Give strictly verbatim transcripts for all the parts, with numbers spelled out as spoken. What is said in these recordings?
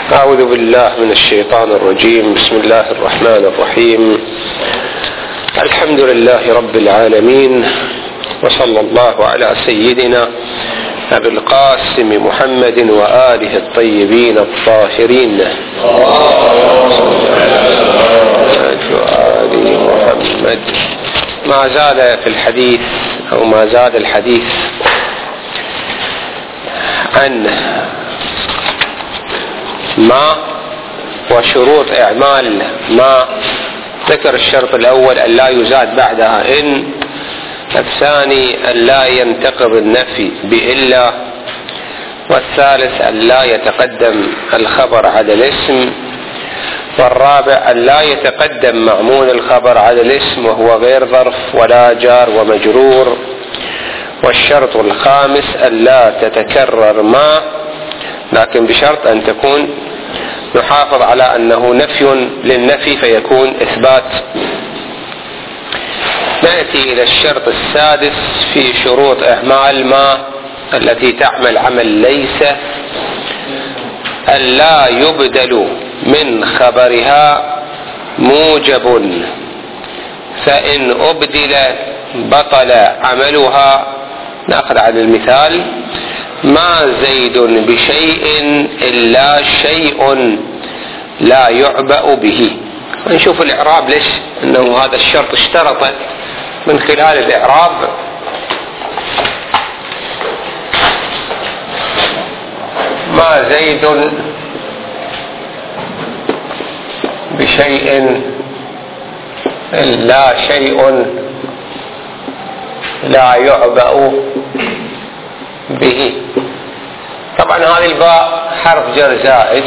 أعوذ بالله من الشيطان الرجيم. بسم الله الرحمن الرحيم. الحمد لله رب العالمين، وصلى الله على سيدنا أبي القاسم محمد وآله الطيبين الطاهرين وآل محمد. ما زال في الحديث أو ما زال الحديث عن ما وشروط إعمال ما. ذكر الشرط الأول أن لا يزاد بعدها إن، الثاني أن لا ينتقض النفي بإلا، والثالث أن لا يتقدم الخبر على الاسم، والرابع أن لا يتقدم معمول الخبر على الاسم وهو غير ظرف ولا جار ومجرور، والشرط الخامس أن لا تتكرر ما، لكن بشرط أن تكون نحافظ على أنه نفي للنفي فيكون إثبات. نأتي إلى الشرط السادس في شروط إعمال ما التي تعمل عمل ليس: ألا يبدل من خبرها موجب، فإن أبدل بطل عملها. نأخذ على المثال: ما زيد بشيء إلا شيء لا يعبأ به. نشوف الإعراب ليش أنه هذا الشرط اشترط. من خلال الإعراب ما زيد بشيء إلا شيء لا يعبأ به. طبعا هذه الباء حرف جر زائد،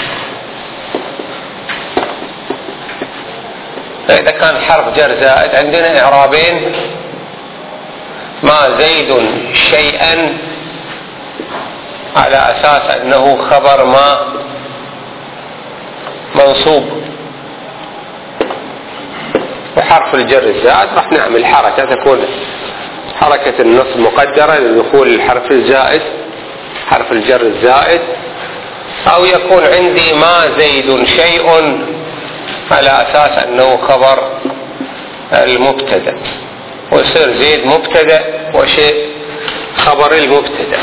فإذا كان حرف جر زائد عندنا إعرابين: ما زيد شيئا على أساس أنه خبر ما منصوب، وحرف الجر الزائد راح نعمل حركة تكون حركة النصب مقدرة لدخول الحرف الزائد حرف الجر الزائد، أو يكون عندي ما زيد شيء على أساس أنه خبر المبتدأ، ويصير زيد مبتدأ وشيء خبر المبتدأ.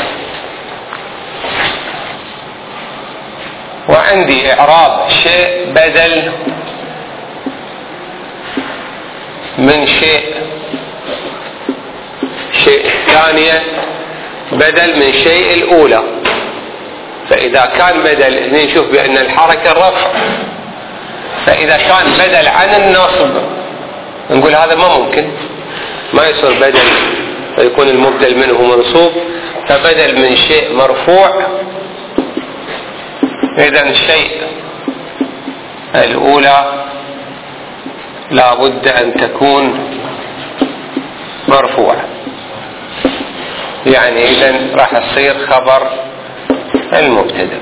وعندي إعراب شيء بدل من شيء، شيء الثانية بدل من شيء الأولى. فإذا كان بدل نشوف بأن الحركة الرفع، فإذا كان بدل عن النصب نقول هذا ما ممكن، ما يصير بدل فيكون المبدل منه منصوب، فبدل من شيء مرفوع. إذن الشيء الأولى لا بد أن تكون مرفوعة، يعني إذن راح تصير خبر المبتدأ.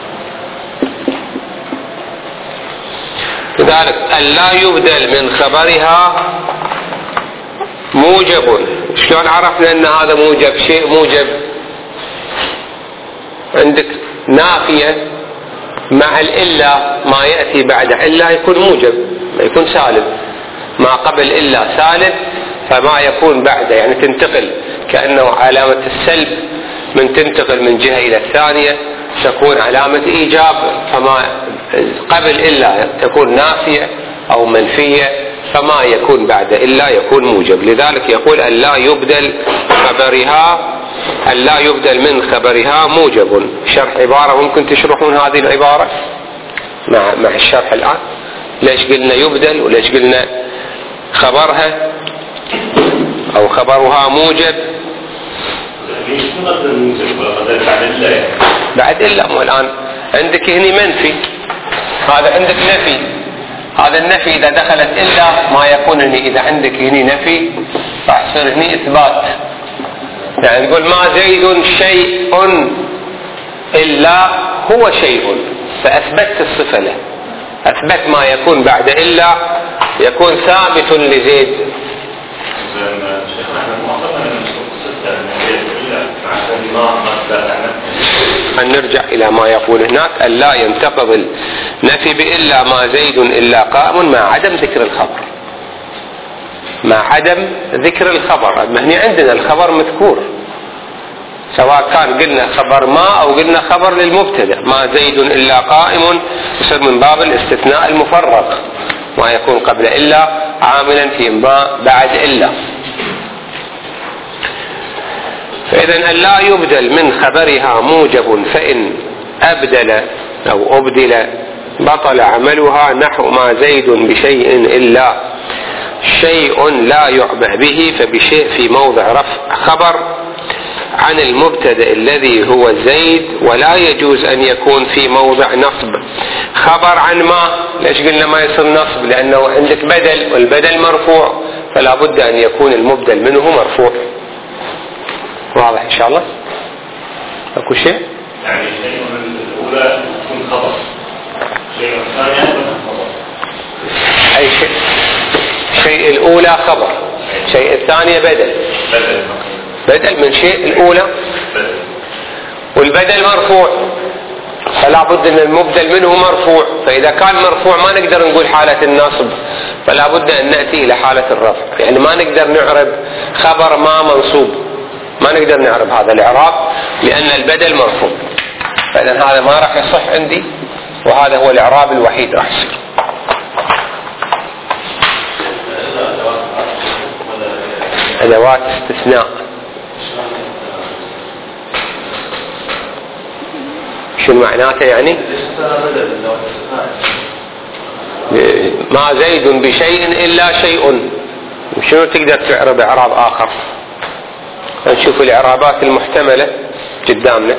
لذلك ألا يبدل من خبرها موجب. شلون عرفنا أن هذا موجب؟ شيء موجب عندك نافية مع الإلا، ما يأتي بعد إلا يكون موجب، ما يكون سالب. ما قبل إلا سالب، فما يكون بعده يعني تنتقل كأنه علامة السلب، من تنتقل من جهة إلى الثانية تكون علامة إيجاب. فما قبل إلا تكون نافية أو منفية، فما يكون بعد إلا يكون موجب. لذلك يقول أن لا يبدل خبرها أن لا يبدل من خبرها موجب. شرح عبارة ممكن تشرحون هذه العبارة مع مع الشرح الآن. ليش قلنا يبدل وليش قلنا خبرها أو خبرها موجب؟ بعد إلا. مو الآن عندك هني منفي، هذا عندك نفي. هذا النفي إذا دخلت إلا ما يكون هني. إذا عندك هني نفي راح يصير هني إثبات، يعني نقول ما زيد شيء إلا هو شيء، فأثبتت الصفة له. أثبت ما يكون بعد إلا يكون ثابت لزيد. أن نرجع إلى ما يقول هناك أن لا ينتقض النفي بإلا ما زيد إلا قائم مع عدم ذكر الخبر، مع عدم ذكر الخبر. هنا عندنا الخبر مذكور، سواء كان قلنا خبر ما أو قلنا خبر للمبتدأ. ما زيد إلا قائم يصير من باب الاستثناء المفرغ، ما يكون قبل إلا عاملا في ما بعد إلا. فإذا أن لا يبدل من خبرها موجب، فإن أبدل أو أبدل بطل عملها، نحو ما زيد بشيء إلا شيء لا يعبأ به، فبشيء في موضع رفع خبر عن المبتدأ الذي هو زيد، ولا يجوز أن يكون في موضع نصب خبر عن ما. ليش قلنا ما يصير نصب؟ لأنه عندك بدل، والبدل مرفوع، فلا بد أن يكون المبدل منه مرفوع. واضح إن شاء الله؟ أكو شيء؟ يعني شيء من الأولى يكون خبر، شيء الثانية يكون خبر. أي شيء؟ شيء الأولى خبر، شيء الثانية بدل. بدل بدل من شيء الأولى، بدل. والبدل مرفوع، فلا بد أن المبدل منه مرفوع. فإذا كان مرفوع ما نقدر نقول حالة النصب، فلا بد أن نأتي إلى حالة الرفع. يعني ما نقدر نعرب خبر ما منصوب، ما نقدر نعرب هذا الإعراب لأن البدل مرفوع. فإذا هذا ما راح يصح عندي، وهذا هو الإعراب الوحيد راح يصير. أدوات استثناء شو معناته يعني؟ ما زيد بشيء إلا شيء، شنو تقدر تعرب إعراب آخر؟ نشوف الإعرابات المحتملة قدامنا.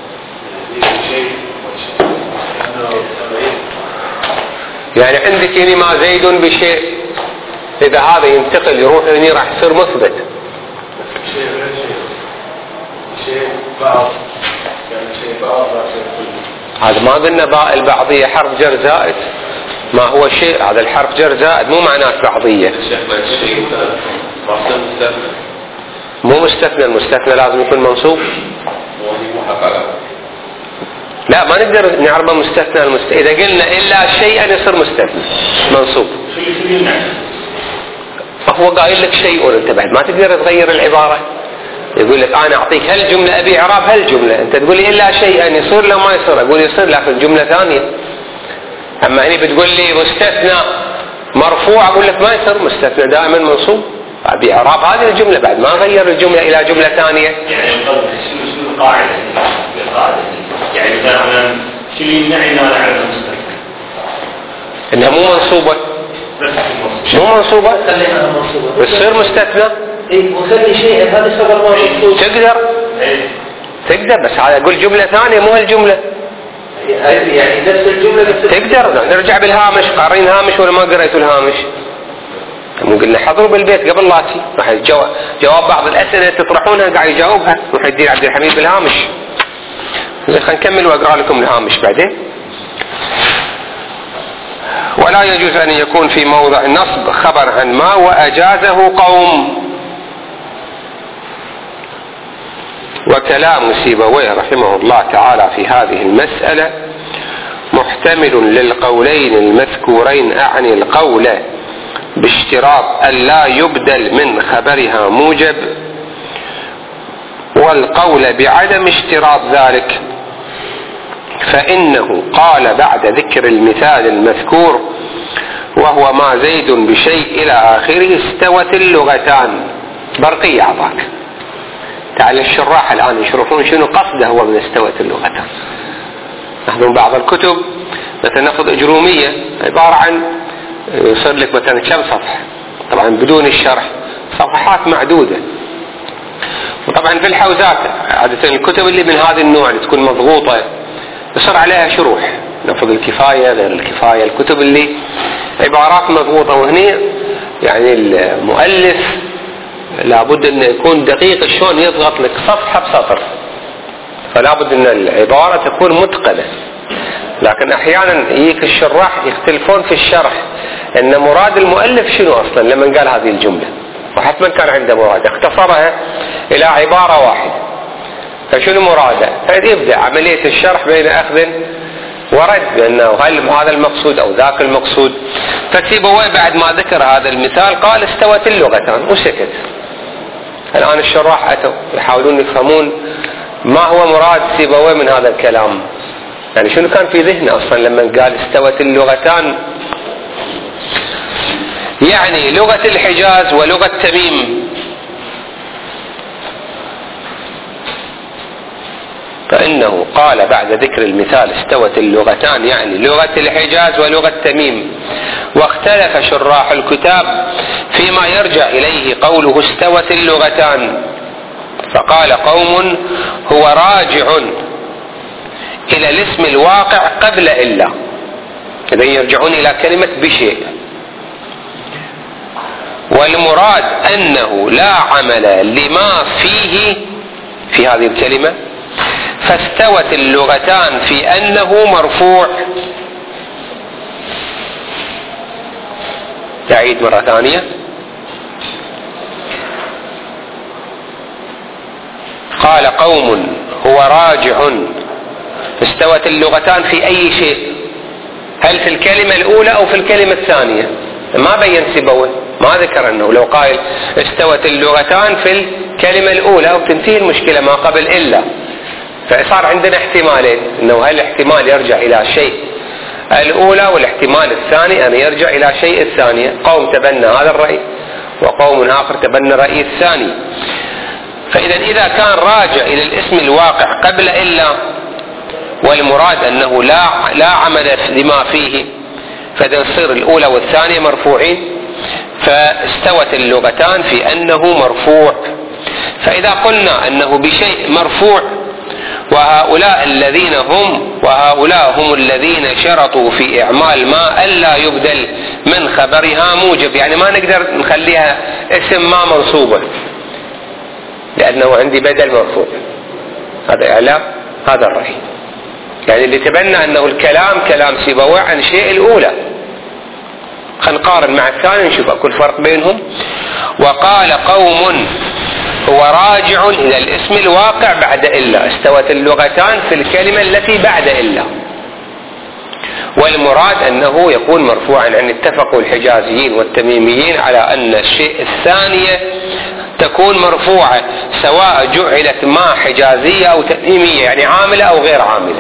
يعني عندك يعني ما زيد بشيء، إذا هذا ينتقل يروح هنا راح يصير مثبت. شيء غير شيء، شيء بعض، يعني شيء بعض شيء كله. هذا ما قلنا باء البعضية حرف جر زائد، ما هو شيء، هذا الحرف جر زائد مو معناه بعضية. مو مستثنى، المستثنى لازم يكون منصوب. لا ما نقدر نعربه مستثنى المستثنى. إذا قلنا إلا شيئا يصير مستثنى منصوب. فهو قايل لك شيء، انت بعد ما تقدر تغير العبارة. يقول لك أنا أعطيك هالجملة أبي إعراب هالجملة، أنت تقول لي إلا شيئا يصير لا ما يصير، أقول يصير لكن جملة ثانية. أما هني بتقول لي مستثنى مرفوع، أقول لك ما يصير، مستثنى دائما منصوب. أبي إعراب هذه الجملة بعد ما أغير الجملة إلى جملة ثانية. يعني شو القاعدة؟ القاعدة يعني مثلا شو اللي يمنعني أنا أعرف المستثنى؟ إنها مو منصوبة. مو منصوبة. خليها منصوبة. بتصير مستثنى. إيه وخلي شيء هذا سبب ما منصوب. تقدر. إيه. تقدر بس هذا أقول جملة ثانية مو هالجملة. يعني نفس الجملة بس. تقدر نرجع بالهامش، قارين هامش ولا ما قريتوا الهامش؟ مو قلنا حضروا بالبيت قبل لا تي، راح جواب جواب بعض الأسئلة تطرحونها قاعد يجاوبها محي الدين عبد الحميد بالهامش. زين خلينا نكمل وأقرأ لكم الهامش بعدين. ولا يجوز أن يكون في موضع نصب خبر عن ما وأجازه قوم. وكلام سيبويه رحمه الله تعالى في هذه المسألة محتمل للقولين المذكورين، أعني القول باشتراط أن لا يبدل من خبرها موجب، والقول بعدم اشتراط ذلك، فإنه قال بعد ذكر المثال المذكور وهو ما زيد بشيء إلى آخره استوت اللغتان. برقية أعطاك. تعال الشراح الآن يشرحون شنو قصده هو من استوت اللغتان. نحن بعض الكتب مثلا نأخذ أجرومية عبارة عن يصير لك مثلا كم صفحة، طبعا بدون الشرح صفحات معدودة. وطبعا في الحوزات عادة الكتب اللي من هذا النوع اللي تكون مضغوطة يصير عليها شروح، نفذ الكفاية غير الكفاية، الكتب اللي عبارات مضغوطة. وهني يعني المؤلف لابد أن يكون دقيق شلون يضغط لك صفحة بسطر، فلا بد أن العبارة تكون متقنة. لكن أحيانا يجيك الشراح يختلفون في الشرح أن مراد المؤلف شنو أصلا لما قال هذه الجملة، وحتما كان عنده مراد اختصرها إلى عبارة واحدة. فشنو مراده؟ فيبدأ عملية الشرح بين أخذ ورد بأنه هل هذا المقصود أو ذاك المقصود. فسيبويه بعد ما ذكر هذا المثال قال استوت اللغتان وسكت. الآن الشراح أتوا يحاولون يفهمون ما هو مراد سيبويه من هذا الكلام، يعني شنو كان في ذهنه أصلا لما قال استوت اللغتان. يعني لغة الحجاز ولغة تميم. فإنه قال بعد ذكر المثال استوت اللغتان يعني لغة الحجاز ولغة تميم. واختلف شراح الكتاب فيما يرجع إليه قوله استوت اللغتان، فقال قوم هو راجع إلى الاسم الواقع قبل إلا، إذا يرجعون إلى كلمة بشيء، والمراد أنه لا عمل لما فيه في هذه الكلمة، فاستوت اللغتان في أنه مرفوع. أعيد مرة ثانية. قال قوم هو راجع استوت اللغتان في أي شيء، هل في الكلمة الأولى أو في الكلمة الثانية؟ ما بين سيبويه، ما ذكر أنه لو قال استوت اللغتان في الكلمة الأولى أو تنتهي المشكلة ما قبل إلا. فصار عندنا احتمالين، أنه هل احتمال يرجع إلى شيء الأولى، والاحتمال الثاني أن يرجع إلى شيء الثانية. قوم تبنى هذا الرأي وقوم آخر تبنى الرأي الثاني. فإذا إذا كان راجع إلى الاسم الواقع قبل إلا والمراد أنه لا لا عمل لما فيه، فإذا تصير الأولى والثانية مرفوعين، فاستوت اللغتان في أنه مرفوع. فإذا قلنا أنه بشيء مرفوع وهؤلاء الذين هم وهؤلاء هم الذين شرطوا في إعمال ما ألا يبدل من خبرها موجب، يعني ما نقدر نخليها اسم ما منصوبة لأنه عندي بدل مرفوع. هذا إعلام هذا الرأي، يعني اللي تبنى أنه الكلام كلام سيبويه عن شيء الأولى. خلينا نقارن مع الثاني نشوف كل فرق بينهم. وقال قوم هو راجع إلى الاسم الواقع بعد إلا، استوت اللغتان في الكلمة التي بعد إلا، والمراد أنه يكون مرفوعا. يعني اتفقوا الحجازيين والتميميين على أن الشيء الثانية تكون مرفوعة سواء جعلت ما حجازية أو تميمية، يعني عاملة أو غير عاملة.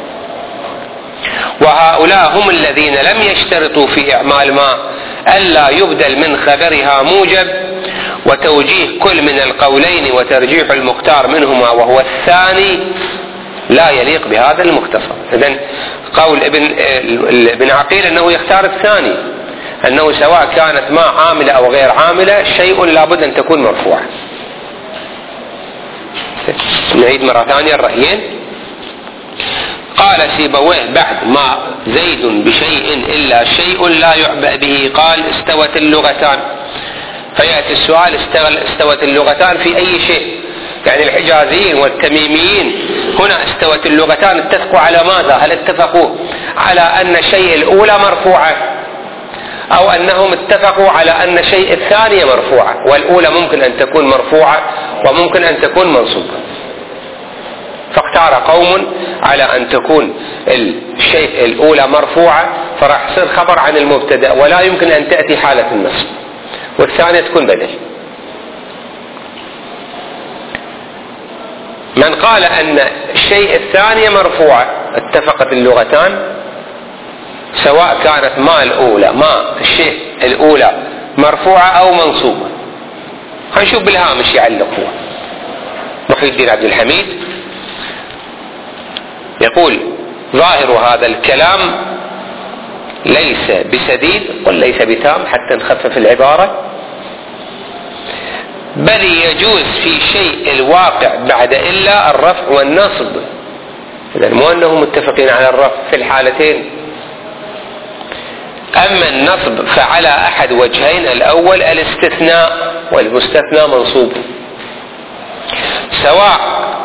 وهؤلاء هم الذين لم يشترطوا في إعمال ما ألا يبدل من خبرها موجب، وتوجيه كل من القولين وترجيح المختار منهما وهو الثاني لا يليق بهذا المختصر. إذن قول ابن ابن عقيل أنه يختار الثاني، أنه سواء كانت ما عاملة أو غير عاملة شيء لابد أن تكون مرفوعة. نعيد مرة ثانية الرأيين. قال سيبويه بعد ما زيد بشيء إلا شيء لا يعبأ به قال استوت اللغتان. فيأتي السؤال استوت اللغتان في أي شيء؟ يعني الحجازيين والتميميين هنا استوت اللغتان اتفقوا على ماذا؟ هل اتفقوا على أن الشيء الأولى مرفوعة، أو أنهم اتفقوا على أن الشيء الثانية مرفوعة؟ والأولى ممكن أن تكون مرفوعة وممكن أن تكون منصوبة. فاختار قوم على أن تكون الشيء الأولى مرفوعة، فراح يصير خبر عن المبتدأ ولا يمكن أن تأتي حالة النصب، والثانية تكون بدل. من قال أن الشيء الثانية مرفوعة اتفقت اللغتان سواء كانت ما الأولى ما الشيء الأولى مرفوعة أو منصوبة. هنشوف بالهامش يعلق هو محي الدين عبد الحميد يقول ظاهر هذا الكلام ليس بسديد وليس بتام حتى نخفف العبارة، بل يجوز في شيء الواقع بعد إلا الرفع والنصب. إذا مو أنهم متفقين على الرفع في الحالتين، أما النصب فعلى أحد وجهين، الأول الاستثناء والمستثنى منصوب، سواء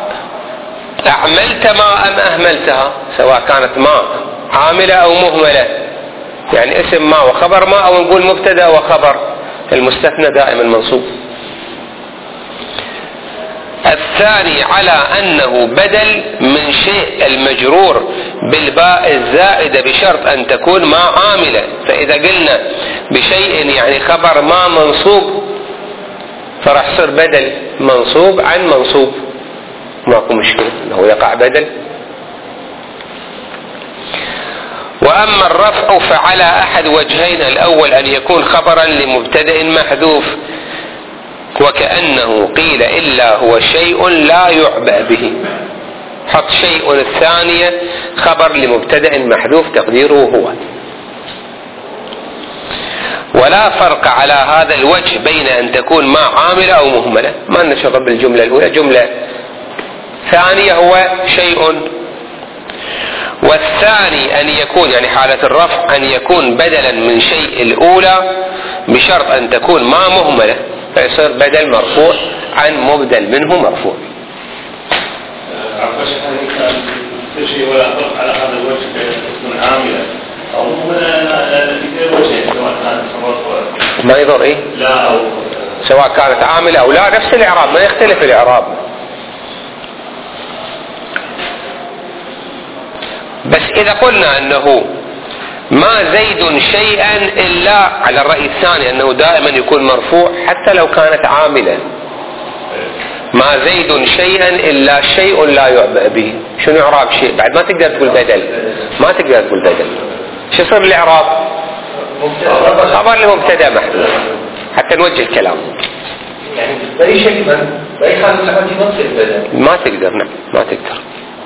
أعملت ما أم أهملتها، سواء كانت ما عاملة أو مهملة، يعني اسم ما وخبر ما، أو نقول مبتدأ وخبر، المستثنى دائما منصوب. الثاني على أنه بدل من شيء المجرور بالباء الزائدة بشرط أن تكون ما عاملة. فإذا قلنا بشيء يعني خبر ما منصوب فراح يصير بدل منصوب عن منصوب، ماكو مشكلة أنه يقع بدل. وأما الرفع فعلى أحد وجهين، الأول أن يكون خبرا لمبتدأ محذوف، وكأنه قيل إلا هو شيء لا يعبأ به، حط شيء الثانية خبر لمبتدأ محذوف تقديره هو. ولا فرق على هذا الوجه بين أن تكون ما عاملة أو مهملة، ما لنا شغل بالجملة الأولى، جملة ثانية هو شيء. والثاني أن يكون يعني حالة الرفع أن يكون بدلا من شيء الأولى بشرط أن تكون ما مهملة، فيصير بدل مرفوع عن مبدل منه مرفوع. عفوا شيخ، شيء ولا فرق على هذا الوجه بين تكون عاملة أو مهملة في غير وجه، سواء كانت مرفوعة ما يضر إيه؟ لا أو سواء كانت عاملة أو لا، نفس الإعراب، ما يختلف الإعراب. بس إذا قلنا أنه ما زيد شيئا إلا على الرأي الثاني أنه دائما يكون مرفوع حتى لو كانت عاملة. ما زيد شيئا إلا شيء لا يعبأ به، شنو إعراب شيء؟ بعد ما تقدر تقول بدل، ما تقدر تقول بدل. شو يصير الإعراب؟ خبر لمبتدأ محذوف حتى نوجه الكلام. يعني بأي شكل بأي حال من الحالات ما تصير بدل. ما تقدر، نعم ما تقدر.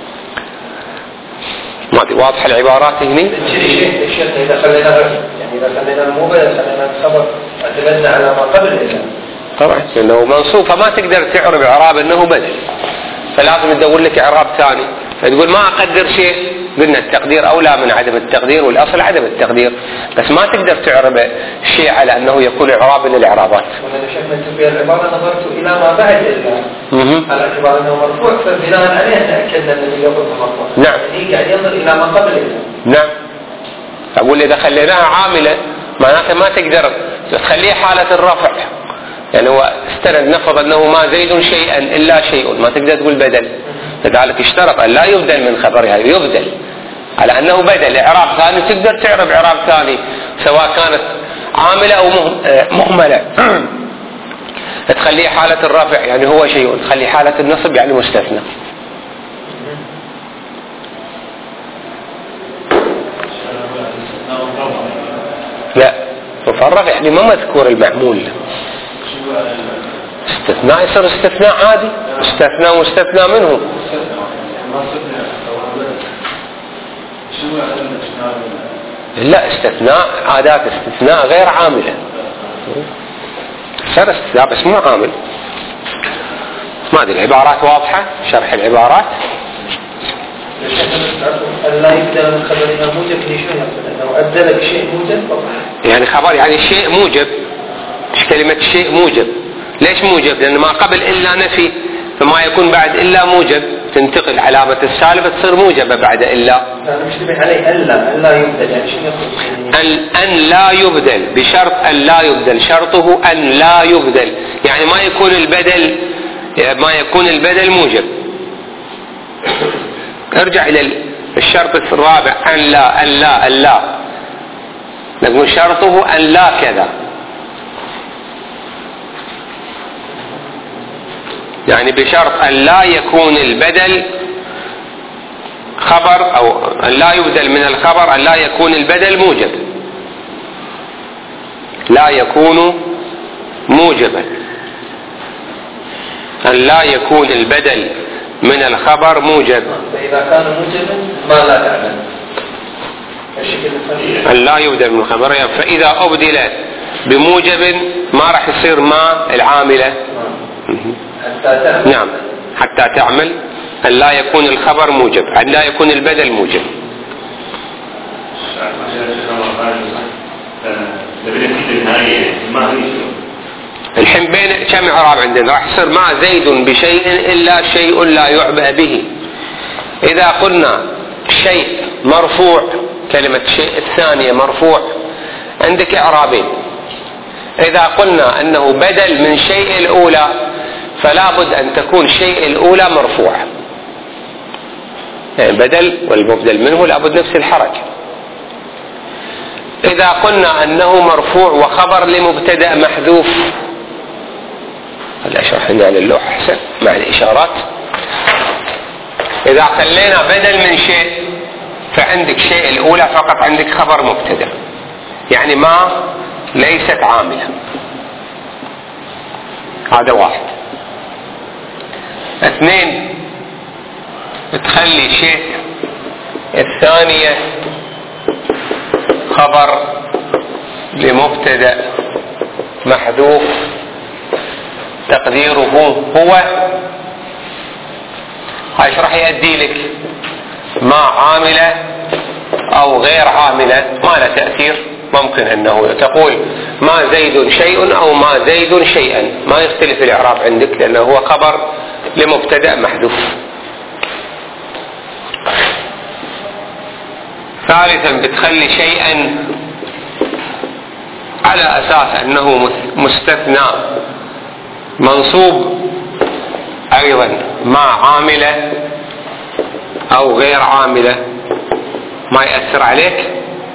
ما أدري واضح العبارات هني؟ الشيء الشيء إذا خلينا يعني إذا خلينا المبتدأ خلينا الخبر اعتمدنا على ما قبل إلا. طبعا لأنه منصوب فما تقدر تعرب إعراب أنه بدل، فلازم تدور لك إعراب ثاني. فتقول ما أقدر شيء، قلنا التقدير أولى من عدم التقدير، والأصل عدم التقدير، بس ما تقدر تعرب شيء على أنه يكون إعراب للإعرابات. وأنا شفت في العبارة نظرت إلى ما بعد إلا على اعتبار أنه مرفوع، فبناء عليه تأكدنا أن الذي يقول مرفوع. نعم. يعني قاعد ينظر إلى ما قبل إلا. نعم. أقول إذا خليناها عاملة معناته ما تقدر تخليه حالة الرفع، يعني هو استند نفرض أنه ما زيد شيئا إلا شيء، ما تقدر تقول بدل، لذلك اشترط أن لا يبدل من خبرها، يبدل على أنه بدل إعراب ثاني، تقدر تعرب إعراب ثاني سواء كانت عاملة أو مهملة. تخليه حالة الرفع يعني هو شيء، تخليه حالة النصب يعني مستثنى. لا مفرغ يعني ما مذكور المعمول، استثناء يصير استثناء عادي، استثناء مستثنى منه. لا استثناء عادات استثناء غير عاملة، صار استثناء بس مو عامل. ما ادري العبارات واضحة، شرح العبارات. لا يبدأ من خبرنا موجب لشيء، لو أدى لك شيء موجب يعني خبر يعني شيء موجب. مش كلمة شيء موجب، ليش موجب؟ لأن ما قبل إلا نفي، فما يكون بعد إلا موجب، تنتقل علامة السالبة تصير موجبة بعد إلا. أنا مشتبه عليه ألا ألا يبدل، يعني شو يقصد؟ أن أن لا يبدل، بشرط أن لا يبدل، شرطه أن لا يبدل، يعني ما يكون البدل ما يكون البدل موجب. ارجع إلى الشرط الرابع، أن لا أن لا أن لا نقول شرطه أن لا كذا، يعني بشرط أن لا يكون البدل خبر، أو أن لا يبدل من الخبر، أن لا يكون البدل موجب، لا يكون موجبا، أن لا يكون البدل من الخبر موجب. فإذا كان موجبا ما لا تعلم أن لا يبدل من الخبر، فإذا أبدل بموجب ما راح يصير ما العاملة. حتى تعمل. نعم حتى تعمل، أن لا يكون الخبر موجب، أن لا يكون البدل موجب. الحين بين كم إعراب عندنا؟ راح يصير ما زيد بشيء إلا شيء لا يعبأ به. إذا قلنا شيء مرفوع، كلمة شيء الثانية مرفوع، عندك إعرابين. إذا قلنا أنه بدل من شيء الأولى فلا بد أن تكون الشيء الأولى مرفوعة، يعني بدل والمبدل منه لابد نفس الحركة. إذا قلنا أنه مرفوع وخبر لمبتدأ محذوف، هلا أشرح لنا على اللوحة أحسن مع الإشارات. إذا خلينا بدل من شيء فعندك شيء الأولى فقط عندك خبر مبتدأ، يعني ما ليست عاملة. هذا واحد. اثنين، تخلي شيء الثانية خبر لمبتدأ محذوف تقديره هو. هاي ايش راح يؤدي لك؟ ما عاملة او غير عاملة ما له تأثير، ممكن انه تقول ما زيد شيء او ما زيد شيئا، ما يختلف الاعراب عندك لانه هو خبر لمبتدأ محذوف. ثالثا، بتخلي شيئا على اساس انه مستثنى منصوب ايضا ما عاملة او غير عاملة ما يأثر عليك.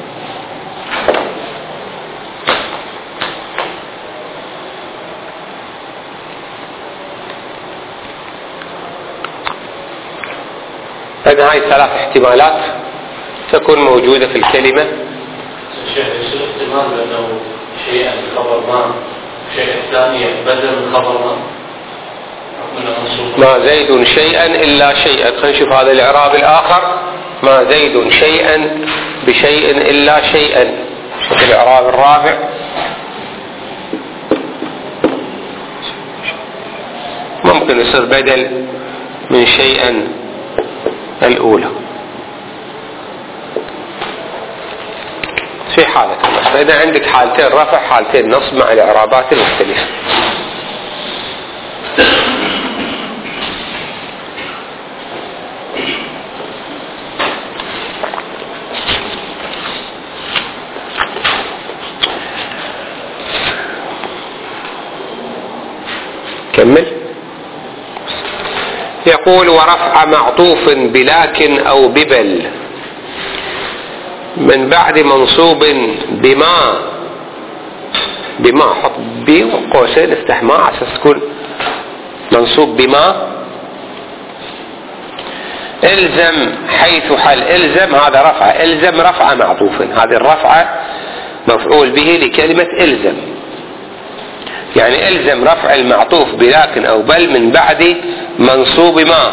إذن هاي ثلاث احتمالات تكون موجودة في الكلمة. شيء يصير احتمال بأنه شيئا خبر ما، شيء الثاني بدل من خبر ما. ما زيد شيئا إلا شيئا. خلينا نشوف هذا الإعراب الآخر. ما زيد شيئا بشيء إلا شيئا. شوف الإعراب الرابع. ممكن يصير بدل من شيئا الأولى في حالة النصب. فإذا عندك حالتين رفع حالتين نصب مع الإعرابات المختلفة. كمل. يقول ورفع معطوف بلكن أو ببل من بعد منصوب بما. بما حط بي وقوسين افتح ما على اساس تكون منصوب بما. الزم حيث حل. الزم هذا رفع. الزم رفع معطوف. هذه الرفعة مفعول به لكلمة الزم، يعني الزم رفع المعطوف بلكن أو بل من بعد منصوب ما.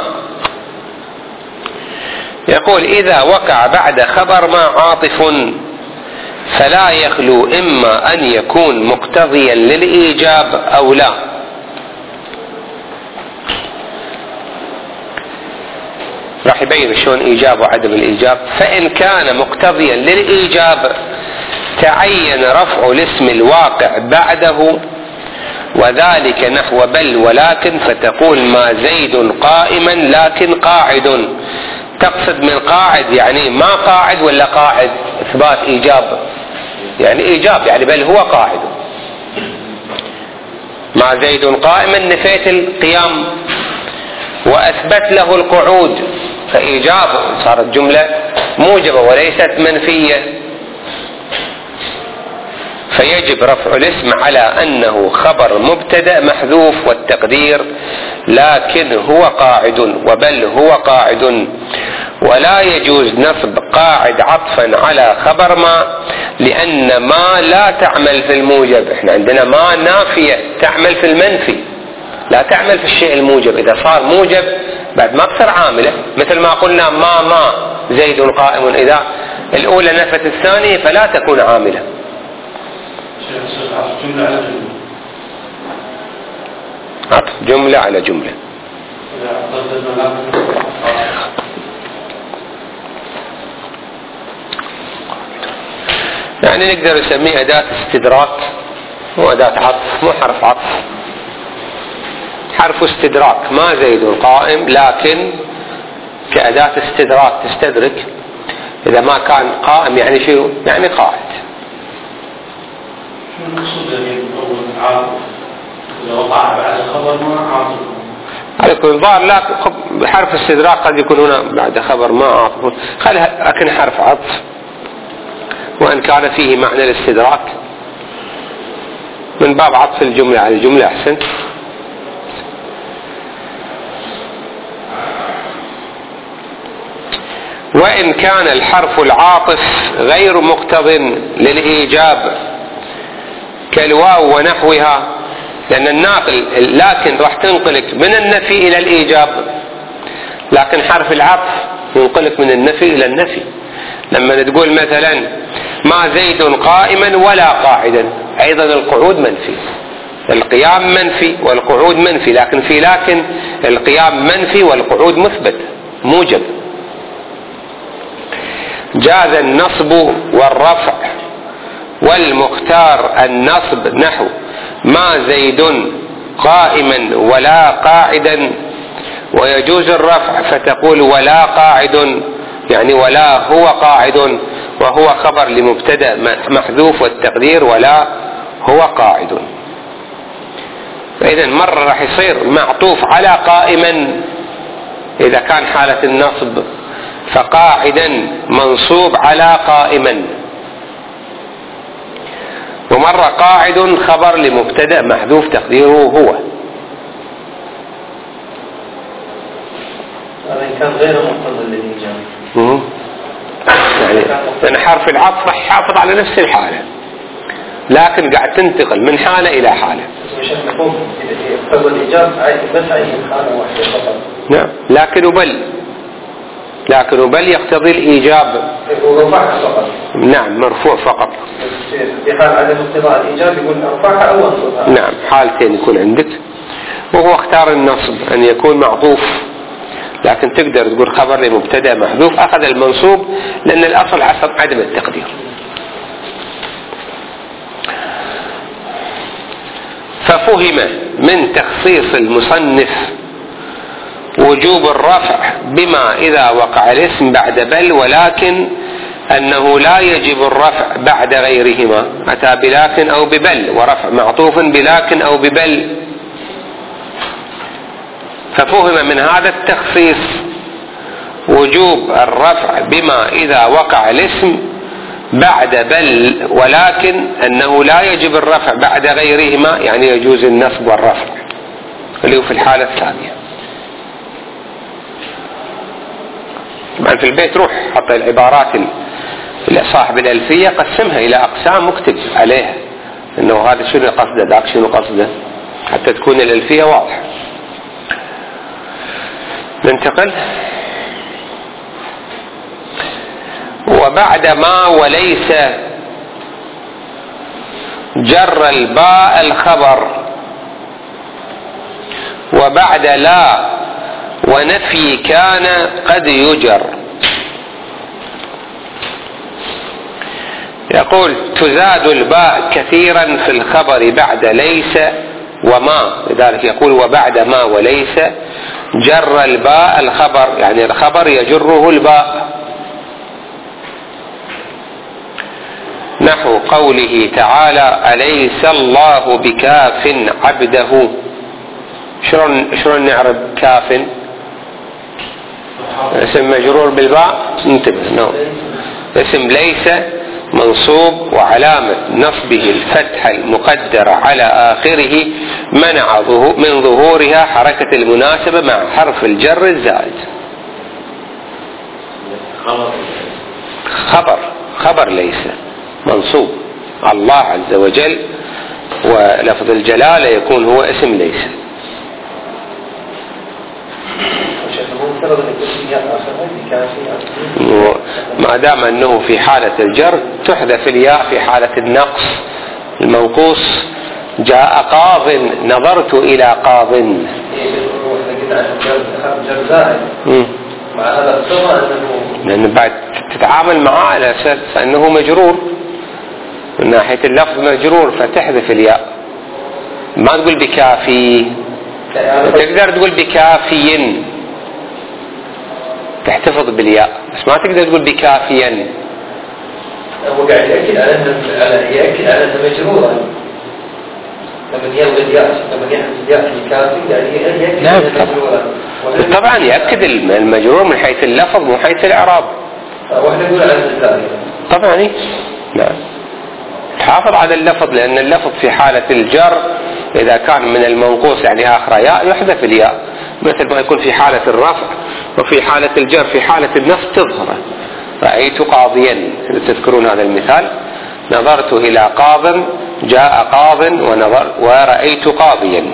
يقول إذا وقع بعد خبر ما عاطف فلا يخلو إما أن يكون مقتضيا للإيجاب أو لا. راح يبين شلون إيجاب وعدم الإيجاب. فإن كان مقتضيا للإيجاب تعين رفع الاسم الواقع بعده، وذلك نحو بل ولكن، فتقول ما زيد قائما لكن قاعد. تقصد من قاعد يعني ما قاعد ولا قاعد؟ إثبات إيجاب يعني إيجاب، يعني بل هو قاعد. ما زيد قائما نفيت القيام وأثبت له القعود، فإيجاب صارت جملة موجبة وليست منفية. فيجب رفع الاسم على أنه خبر مبتدأ محذوف، والتقدير لكن هو قاعد وبل هو قاعد. ولا يجوز نصب قاعد عطفا على خبر ما، لأن ما لا تعمل في الموجب. احنا عندنا ما نافية تعمل في المنفي، لا تعمل في الشيء الموجب. إذا صار موجب بعد ما تصير عاملة، مثل ما قلنا ما ما زيد قائم، إذا الأولى نفت الثانية فلا تكون عاملة. عطف جملة على جملة. يعني نقدر نسميه أداة استدراك، مو أداة عطف، مو حرف عطف، حرف استدراك. ما زيد قائم لكن كأداة استدراك تستدرك. إذا ما كان قائم يعني شو؟ يعني قاعد. المقصود يعني أول عاطف وقع بعد الخبر ما عاطف عليكم الظاهر لا حرف استدراك قد يكون هنا بعد خبر ما عاطف، خلها لكن حرف عطف وإن كان فيه معنى الاستدراك من باب عطف الجملة على الجملة أحسن. وإن كان الحرف العاطف غير مقتض للإيجاب كالواو ونحوها، لأن الناقل لكن راح تنقلك من النفي إلى الإيجاب، لكن حرف العطف ينقلك من النفي إلى النفي. لما تقول مثلا ما زيد قائما ولا قاعدا، أيضا القعود منفي، القيام منفي والقعود منفي، لكن في لكن القيام منفي والقعود مثبت موجب. جاز النصب والرفع والمختار النصب نحو ما زيد قائما ولا قاعدا، ويجوز الرفع فتقول ولا قاعد، يعني ولا هو قاعد، وهو خبر لمبتدأ محذوف والتقدير ولا هو قاعد. فإذا مرة راح يصير معطوف على قائما إذا كان حالة النصب، فقاعدا منصوب على قائما، ومرة قاعد خبر لمبتدأ محذوف تقديره هو. هذا كان غير مقتضى للإيجاب، يعني لأن حرف العطف راح يحافظ على نفس الحالة، لكن قاعد تنتقل من حالة إلى حالة. يقتضى الإيجاب بس أي حالة واحدة فقط. نعم، لكن وبل لكن وبل يقتضي الإيجاب. ورفعها فقط. نعم، مرفوع فقط. في حال عدم اقتضاء الإيجاب يقول ارفعها أو انصبها. نعم، حالتين يكون عندك، وهو اختار النصب أن يكون معطوف، لكن تقدر تقول خبر لمبتدأ محذوف أخذ المنصوب، لأن الأصل عدم التقدير. ففهم من تخصيص المصنف وجوب الرفع بما إذا وقع الاسم بعد بل، ولكن أنه لا يجب الرفع بعد غيرهما، أتى بلكن أو ببل، ورفع معطوف بلكن أو ببل. ففهم من هذا التخصيص وجوب الرفع بما إذا وقع الاسم بعد بل، ولكن أنه لا يجب الرفع بعد غيرهما، يعني يجوز النصب والرفع اللي هو في الحالة الثانية. طبعا في البيت روح حط العبارات اللي صاحب الألفية قسمها إلى أقسام مكتب عليها إنه هذا شنو قصده ذاك شنو قصده، حتى تكون الألفية واضحة. ننتقل. وبعد ما وليس جر الباء الخبر، وبعد لا ونفي كان قد يجر. يقول تزاد الباء كثيرا في الخبر بعد ليس وما، لذلك يقول وبعد ما وليس جر الباء الخبر، يعني الخبر يجره الباء، نحو قوله تعالى أليس الله بكاف عبده. شلون شلون نعرف كاف؟ اسم مجرور بالباء، انتبه نو. اسم ليس منصوب وعلامة نصبه الفتحة المقدرة على آخره منع من ظهورها حركة المناسبة مع حرف الجر الزائد. خبر خبر ليس منصوب الله عز وجل، ولفظ الجلالة يكون هو اسم ليس. ما دام أنه في حالة الجر تحذف الياء في حالة النقص. المنقوص جاء قاض نظرت إلى قاض، مع هذا الصفة أنه لأن بعد تتعامل معه على أساس أنه مجرور من ناحية اللفظ مجرور، فتحذف الياء. ما تقول بكافي، تقدر تقول بكافي تحتفظ بالياء، بس ما تقدر تقول بكافيا. هو قاعد يأكد على أنه يأكد على أنه مجرورا، لما يلغي الياء لما يحذف الياء في كافي يعني نعم طبعا طبعا يأكد المجرور من حيث اللفظ ومن حيث الإعراب. واحنا نقول عن الثاني طبعا إيه؟ نعم تحافظ على اللفظ، لأن اللفظ في حالة الجر إذا كان من المنقوص يعني آخر ياء يحذف الياء، مثل ما يكون في حالة الرفع وفي حالة الجر. في حالة النصب تظهر. رأيت قاضيا، تذكرون هذا المثال، نظرت إلى قاض، جاء قاض ونظر ورأيت قاضيا.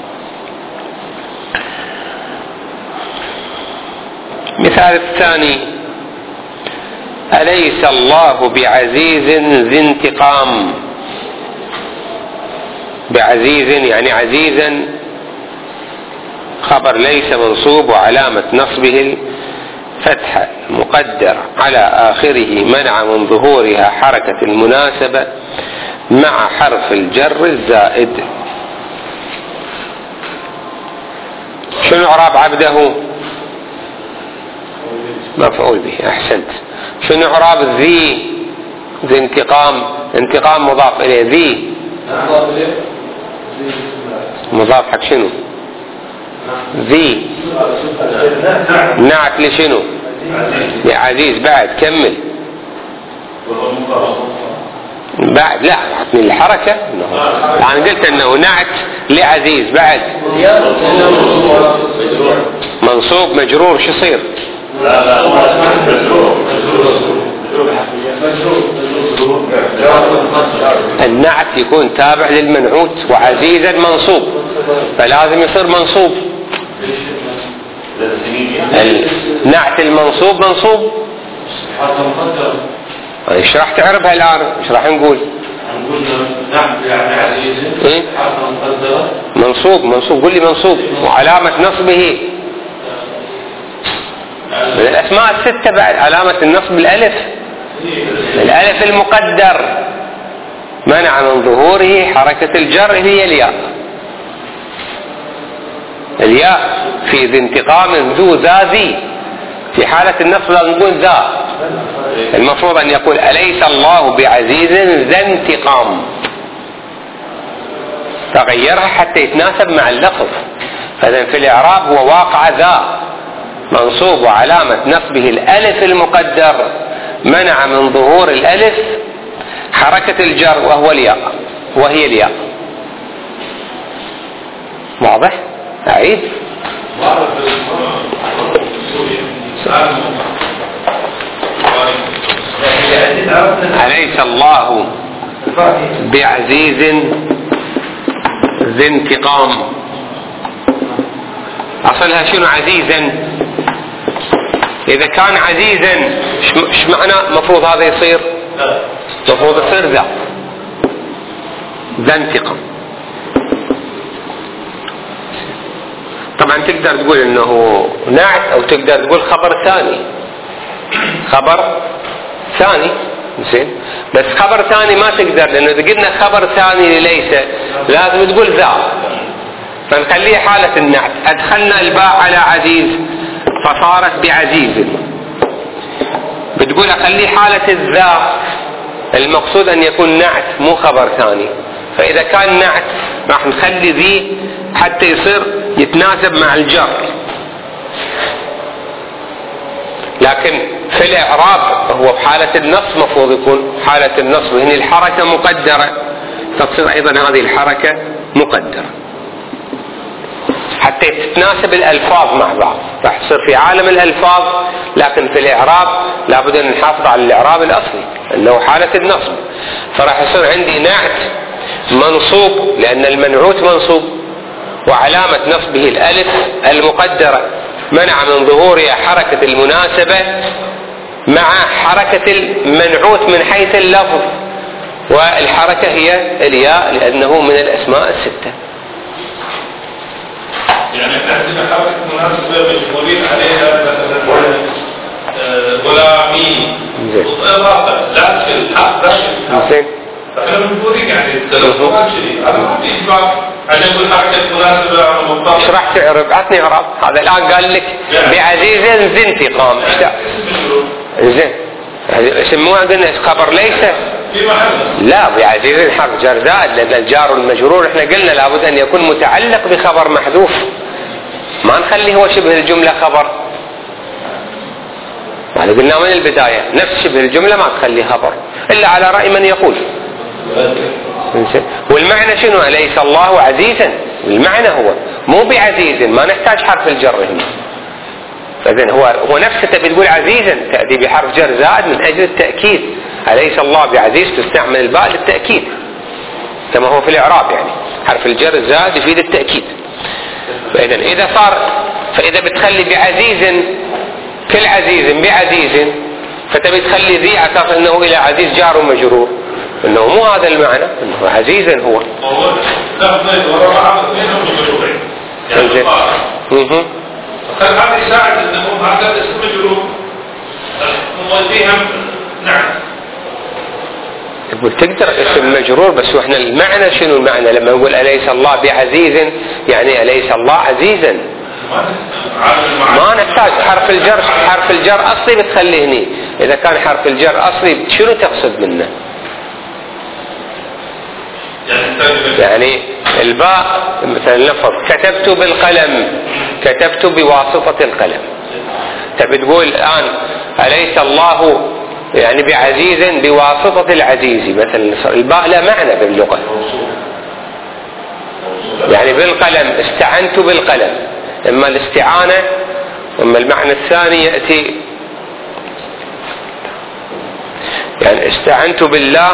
مثال الثاني: أليس الله بعزيز ذي انتقام. بعزيز يعني عزيزا خبر ليس منصوب وعلامة نصبه الفتحة مقدر على آخره منع من ظهورها حركة المناسبة مع حرف الجر الزائد. شنو إعراب عبده؟ مفعول به. أحسنت. شنو إعراب ذي؟ ذي انتقام. انتقام مضاف إليه، ذي مضاف حق شنو؟ ذي نعت لشنو؟ لعزيز. بعد كمل بعد. لا أعطني الحركة. أنا قلت أنه نعت لعزيز. بعد منصوب مجرور. شو يصير؟ لا لا مجرور النعت يكون تابع للمنعوت، وعزيزا منصوب فلازم يصير منصوب. النعت المنصوب منصوب. ايش راح تعربها الآن؟ ايش راح نقول؟ نقول نعت يعني عزيز إيه؟ منصوب. منصوب قل لي منصوب وعلامة نصبه من الأسماء الستة. بعد علامة النصب الألف. الألف المقدر منع من ظهوره حركة الجر هي الياء. الياء في ذي انتقام ذو ذا ذي. في حالة النصب لازم نقول ذا. المفروض أن يقول أليس الله بعزيز ذا انتقام. تغيرها حتى يتناسب مع اللفظ. فإذا في الإعراب هو واقع ذا منصوب وعلامة نصبه الألف المقدر منع من ظهور الألف حركة الجر وهو الياء وهي الياء. واضح؟ أعيد. أليس الله بعزيز ذي انتقام. أصلها شنو عزيزا؟ إذا كان عزيزا ايش معنى مفروض هذا يصير؟ مفروض يصير ذا ذا انتقام. طبعا تقدر تقول انه نعت او تقدر تقول خبر ثاني. خبر ثاني زين، بس خبر ثاني ما تقدر، لانه اذا قلنا خبر ثاني ليس لازم تقول ذا، فنخليه حالة النعت. ادخلنا الباء على عزيز فصارت بعزيز. بتقول اخليه حالة الذا، المقصود ان يكون نعت مو خبر ثاني. فاذا كان نعت راح نخلي ذي حتى يصير يتناسب مع الجر. لكن في الاعراب هو بحالة النصب مفروض يكون حالة النصب، وهنا الحركة مقدرة، فتصير ايضا هذه الحركة مقدرة حتى تتناسب الالفاظ مع بعض. راح تصير في عالم الالفاظ، لكن في الاعراب لابد ان نحافظ على الاعراب الاصلي انه حالة النصب. فراح يصير عندي نعت منصوب لان المنعوت منصوب، وعلامة نصبه الالف المقدرة منع من ظهورها حركة المناسبة مع حركة المنعوت من حيث اللفظ، والحركة هي الياء لأنه من الأسماء الستة. يعني عندنا حركة مناسبة مجبورين عليها مثلا غلامي وإضافة ذات الحق ذات زين. فإحنا مجبورين يعني التلفظ ما شيء هذا ما في إجبار عشان نقول حركة مناسبة على مضطر. إيش راح تعرب؟ عطني إعراب. هذا الآن قال لك بعزيز ذي انتقام. زين. اسم مو عندنا خبر ليس في محل. لا بعزيز حرف جر زائد، لأن الجار والمجرور احنا قلنا لابد أن يكون متعلق بخبر محذوف، ما نخليه هو شبه الجملة خبر. هذا قلنا من البداية، نفس شبه الجملة ما تخليه خبر إلا على رأي من يقول. والمعنى شنو؟ أليس الله عزيزا؟ المعنى هو مو بعزيز، ما نحتاج حرف الجر هنا. فإذن هو هو نفسه تبي تقول عزيزا تأتي بحرف جر زائد من أجل التأكيد. أليس الله بعزيز تستعمل الباء للتأكيد كما هو في الإعراب، يعني حرف الجر الزائد يفيد التأكيد. فإذن إذا صار فإذا بتخلي بعزيز كل عزيز بعزيز، فتبي تخلي ذي أساس أنه إلى عزيز جار ومجرور، إنه مو هذا المعنى، إنه عزيزا هو. اها. فكان هذا يساعد انهم هذا الاسم مجرور موظفيهم. نعم. تقول تقدر اسم مجرور، بس واحنا المعنى شنو المعنى لما نقول أليس الله بعزيز؟ يعني أليس الله عزيزا؟ ما نحتاج حرف الجر. حرف الجر أصلي بتخليه هني. إذا كان حرف الجر أصلي شنو تقصد منه؟ يعني الباء مثلا لفظ كتبت بالقلم، كتبت بواسطة القلم. تبي تقول الآن أليس الله يعني بعزيز بواسطة العزيز مثلا، الباء لا معنى باللغة. يعني بالقلم استعنت بالقلم، إما الاستعانة إما المعنى الثاني يأتي يعني استعنت بالله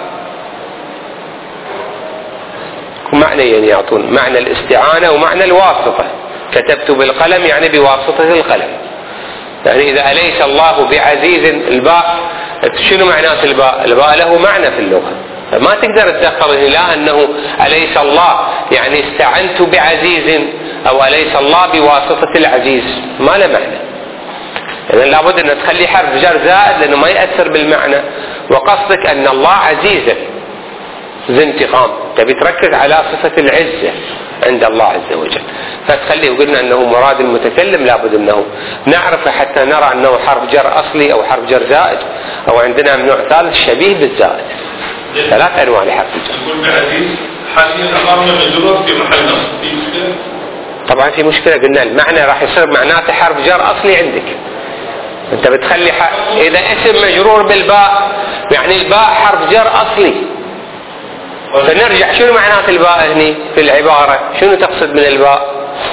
معنى، يعني يعطون معنى الاستعانة ومعنى الواسطة. كتبت بالقلم يعني بواسطة القلم. يعني إذا أليس الله بعزيز، الباء شنو معنات الباء؟ الباء له معنى في اللغة، فما تقدر تدخل لا أنه أليس الله يعني استعنت بعزيز أو أليس الله بواسطة العزيز، ما له معنى. إذن لابد أن تخلي حرف جر زائد لأنه ما يأثر بالمعنى، وقصدك أن الله عزيزا ذي انتقام، تبي تركز على صفة العزة عند الله عز وجل، فتخليه. وقلنا أنه مراد المتكلم لابد أنه نعرف حتى نرى أنه حرف جر أصلي أو حرف جر زائد، أو عندنا نوع ثالث شبيه بالزائد. ثلاث أنواع لحرف الجر. يقول بعزيز حاليا أمامنا مجرور في محل نصب، في مشكلة؟ طبعا في مشكلة، قلنا المعنى راح يصير معناته حرف جر أصلي عندك. أنت بتخلي ح... إذا اسم مجرور بالباء يعني الباء حرف جر أصلي، فنرجع شنو معنات الباء هني في العبارة؟ شنو تقصد من الباء؟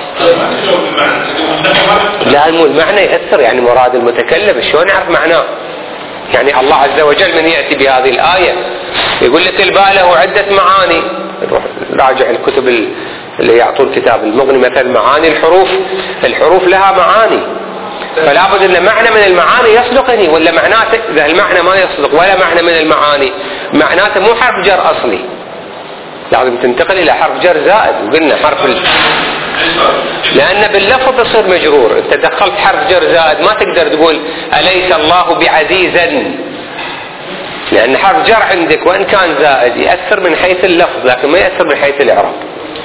لا مو المعنى يأثر، يعني مراد المتكلم شلون نعرف معناه؟ يعني الله عز وجل من يأتي بهذه الآية يقول لك الباء له عدة معاني. نروح راجع الكتب اللي يعطون كتاب المغني مثلا معاني الحروف، الحروف لها معاني، فلا بد ان معنى من المعاني يصدق هني، ولا معناته اذا المعنى ما يصدق ولا معنى من المعاني معناته مو حرف جر اصلي، لازم تنتقل الى حرف جر زائد. وقلنا حرف ال... لان باللفظ يصير مجرور، انت دخلت حرف جر زائد ما تقدر تقول اليس الله بعزيزا، لان حرف جر عندك وان كان زائد يأثر من حيث اللفظ لكن ما يأثر من حيث الاعراب.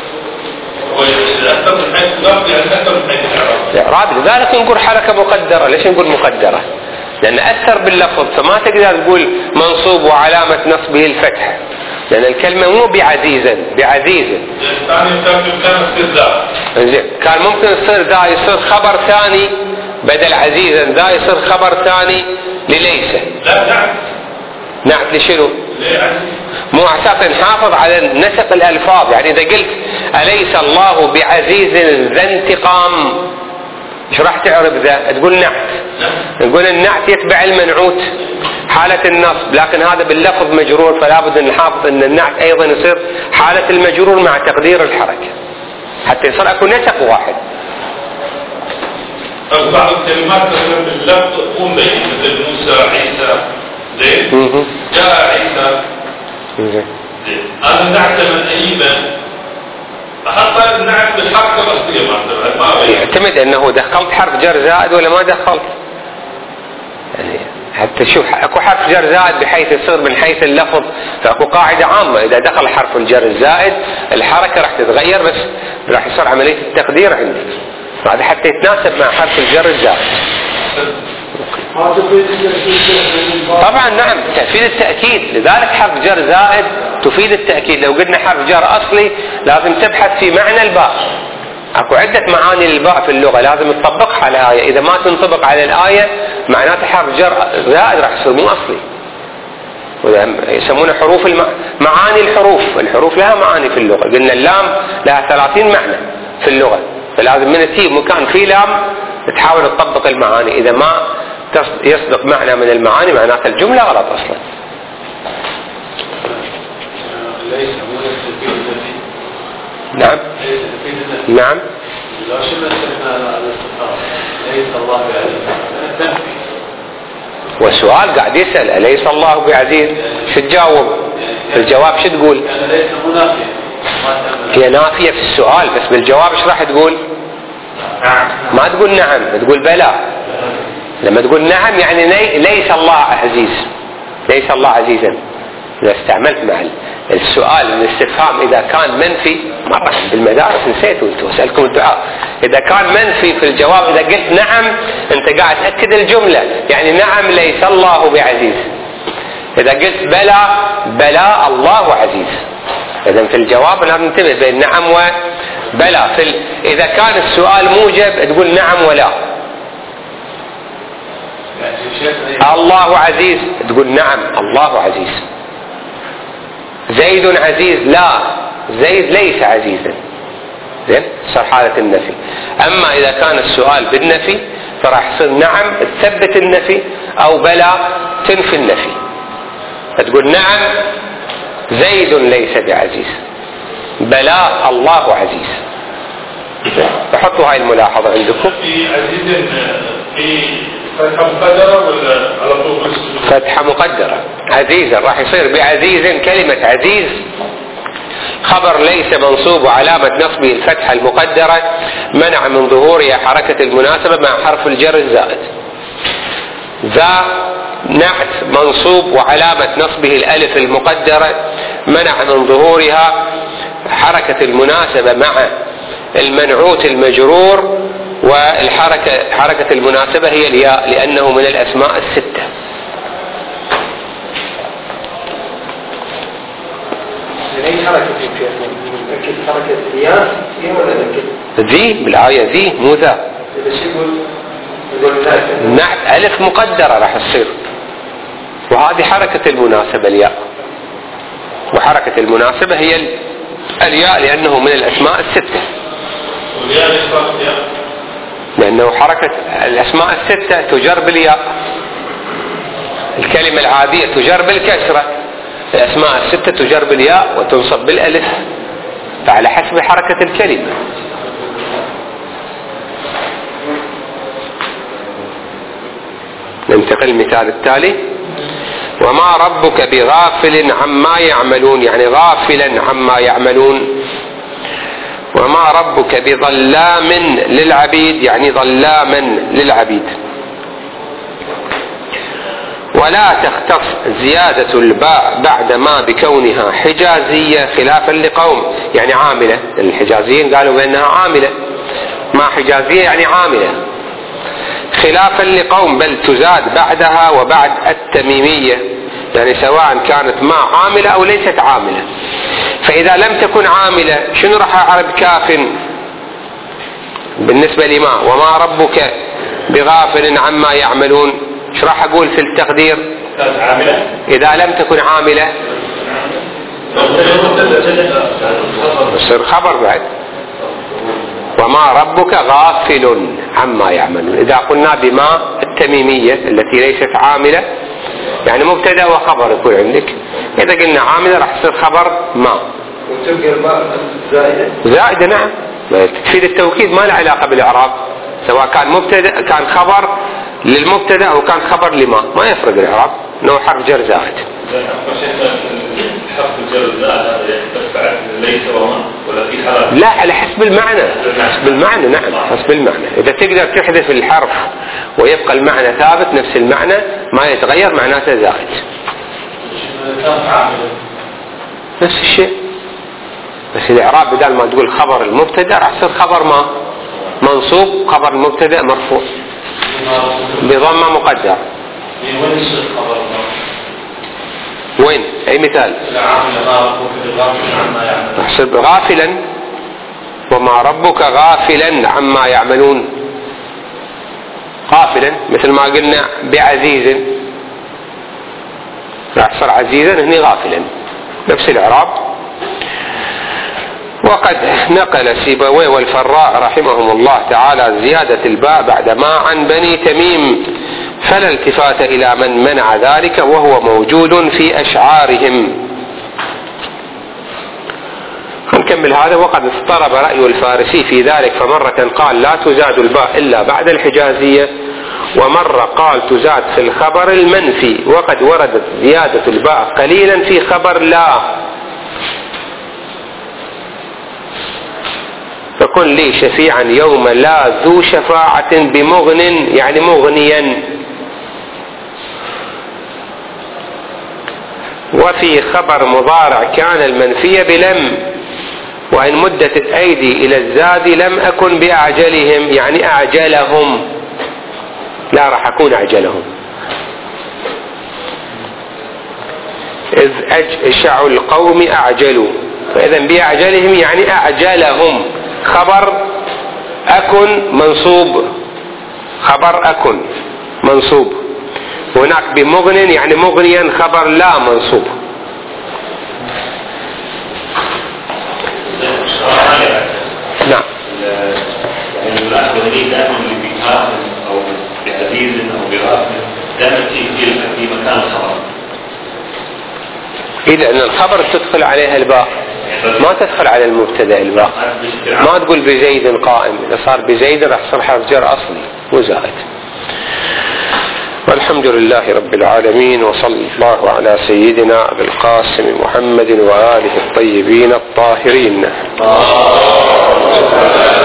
الاعراب لذلك نقول حركة مقدرة. ليش نقول مقدرة؟ لأن أثر باللفظ، فما تقدر تقول منصوب وعلامة نصبه الفتح، لأن الكلمة مو بعزيزا، بعزيزا. كان ممكن يصير ذا يصير خبر ثاني بدل عزيزا، ذا يصير خبر ثاني لليس. لا نعم. نعم لشنو؟ مو عشان نحافظ على نسق الألفاظ. يعني إذا قلت أليس الله بعزيز ذا انتقام، ايش راح تعرف ذا؟ تقول نعت. نقول النعت يتبع المنعوت حالة النصب، لكن هذا باللفظ مجرور، فلا بد أن نحافظ أن النعت أيضا يصير حالة المجرور مع تقدير الحركة حتى يصير أكو نسق واحد. بعض الكلمات باللفظ تكون بين مثل موسى عيسى زين، جاء عيسى زين، أنا نعت من أيبا أحط النعت بالحركة الأصلية ما يعتمد أنه دخلت حرف جر زائد ولا ما دخلت. يعني حتى شوف اكو حرف جر زائد بحيث يصير من حيث اللفظ، فاكو قاعدة عامة إذا دخل حرف الجر الزائد الحركة راح تتغير، بس راح يصير عملية التقدير عندك، هذا حتى يتناسب مع حرف الجر الزائد. طبعا نعم تفيد التأكيد، لذلك حرف جر زائد تفيد التأكيد. لو قلنا حرف جر أصلي لازم تبحث في معنى الباء، اكو عدة معاني للباء في اللغة لازم تطبقها على الآية، إذا ما تنطبق على الآية معناته حرف جر زائد راح يصير مو أصلي. يسمونه حروف الم... معاني الحروف، الحروف لها معاني في اللغة، قلنا اللام لها ثلاثين معنى في اللغة، فلازم من تجيب مكان فيه لام تحاول تطبق المعاني، إذا ما يصدق معنى من المعاني معناته الجملة غلط أصلا. ليس هو النفي. نعم نعم لو شفنا الاستفهام ليس الله بعزيز والسؤال قاعد يسأل أليس الله بعزيز، شو تجاوب؟ في الجواب شو تقول؟ ليس منافية، هي نافية في السؤال، بس بالجواب ايش راح تقول؟ ما تقول نعم، تقول بلى. لما تقول نعم يعني ليس الله عزيز، ليس الله عزيزا. إذا استعملت مع السؤال الاستفهام إذا كان منفي، مرة بالمدارس نسيتوا انتوا أسألكم الدعاء، إذا كان منفي في الجواب إذا قلت نعم أنت قاعد تأكد الجملة، يعني نعم ليس الله بعزيز. إذا قلت بلى بلى الله عزيز. إذا في الجواب لازم ننتبه بين نعم وبلى. في ال... إذا كان السؤال موجب تقول نعم ولا. الله عزيز تقول نعم الله عزيز. زيد عزيز لا، زيد ليس عزيزا. زين صار حالة النفي. أما إذا كان السؤال بالنفي فراح يصير نعم تثبت النفي أو بلى تنفي النفي. فتقول نعم زيد ليس بعزيز، بلى الله عزيز. تحطوا هاي الملاحظة عندكم. في عزيز في فتحة مقدرة ولا على طول؟ فتحة مقدرة. عزيزا راح يصير بعزيز. كلمة عزيز خبر ليس منصوب وعلامة نصبه الفتحة المقدرة منع من ظهورها حركة المناسبة مع حرف الجر الزائد. ذا نعت منصوب وعلامة نصبه الألف المقدرة منع من ظهورها حركة المناسبة مع المنعوت المجرور، والحركة حركة المناسبة هي الياء لأنه من الأسماء الستة. أي حركة فيها؟ أكيد حركة الياء هي ولا أكيد؟ ذي بالآية ذي مو ذا. إذا شو يقول؟ يقول نعت ألف مقدرة راح تصير، وهذه حركة المناسبة الياء، وحركة المناسبة هي الياء لأنه من الأسماء الستة. والياء ليش صارت ياء؟ لأنه حركة الأسماء الستة تجر بالياء. الكلمة العادية تجر بالكسرة، الأسماء الستة تجر بالياء وتنصب بالألف، فعلى حسب حركة الكلمة. ننتقل المثال التالي. وما ربك بغافل عما يعملون، يعني غافلا عما يعملون. وما ربك بظلام للعبيد، يعني ظلاما للعبيد. ولا تختص زيادة الباء بعد ما بكونها حجازية خلافا لقوم، يعني عاملة. الحجازيين قالوا بأنها عاملة، ما حجازية يعني عاملة، خلافا لقوم بل تزاد بعدها وبعد التميمية، يعني سواء كانت ما عاملة أو ليست عاملة. فإذا لم تكن عاملة شنو راح أعرب كاف بالنسبة لما؟ وما ربك بغافل عما يعملون، ايش راح أقول في التقدير؟ عاملة. إذا لم تكن عاملة يصير خبر بعد. وما ربك غافل عما يعملون. إذا قلنا بما التميمية التي ليست عاملة يعني مبتدأ وخبر يكون عندك. إذا قلنا عاملة راح تصير خبر ما. وتبقى الباء زائدة. زائدة نعم، تفيد التوكيد، ما له علاقة بالإعراب، سواء كان مبتدأ كان خبر للمبتدأ أو كان خبر لما، ما يفرق الإعراب، إنه حرف جر زائد. حرف الجر الزائد تبع ليس وما ولا في حرف؟ لا، على حسب المعنى، حسب المعنى نعم، حسب المعنى. إذا تقدر تحذف الحرف ويبقى المعنى ثابت نفس المعنى ما يتغير معناته زائد. نفس الشيء، بس الإعراب بدل ما تقول خبر المبتدأ راح يصير خبر ما منصوب، خبر المبتدأ مرفوع. بضمة مقدر. وين يصير خبر؟ وين؟ أي مثال؟ احسب غافلا، وما ربك غافلا عما يعملون. غافلا مثل ما قلنا بعزيز، راح يصير عزيزا هني غافلا، نفس الإعراب. وقد نقل سيبويه والفراء رحمهم الله تعالى زيادة الباء بعد ما عن بني تميم، فلا التفات إلى من منع ذلك وهو موجود في أشعارهم. نكمل هذا. وقد اضطرب رأي الفارسي في ذلك، فمرة قال لا تزاد الباء إلا بعد الحجازية، ومرة قال تزاد في الخبر المنفي، وقد وردت زيادة الباء قليلا في خبر لا. فكن لي شفيعا يوم لا ذو شفاعة بمغن، يعني مغنيا. وفي خبر مضارع كان المنفي بلم، وإن مدت الأيدي إلى الزاد لم أكن بأعجلهم، يعني أعجلهم، لا راح أكون أعجلهم. إذ أجشع القوم أعجلوا، فإذا بأعجلهم يعني أعجلهم. خبر أكن منصوب، خبر أكن منصوب. هناك بمغن يعني مغنيا، خبر لا منصوب. نعم. يعني المغني دائما بكاف أو بعزيز أو براسم دائما تيجي في مكان الخبر. إذا أن الخبر تدخل عليها الباء، ما تدخل على المبتدأ الباء. ما تقول بزيد قائم، إذا صار بزيد راح يصير حرف جر أصلي وزائد. والحمد لله رب العالمين، وصلى الله على سيدنا أبي القاسم محمد وآله الطيبين الطاهرين.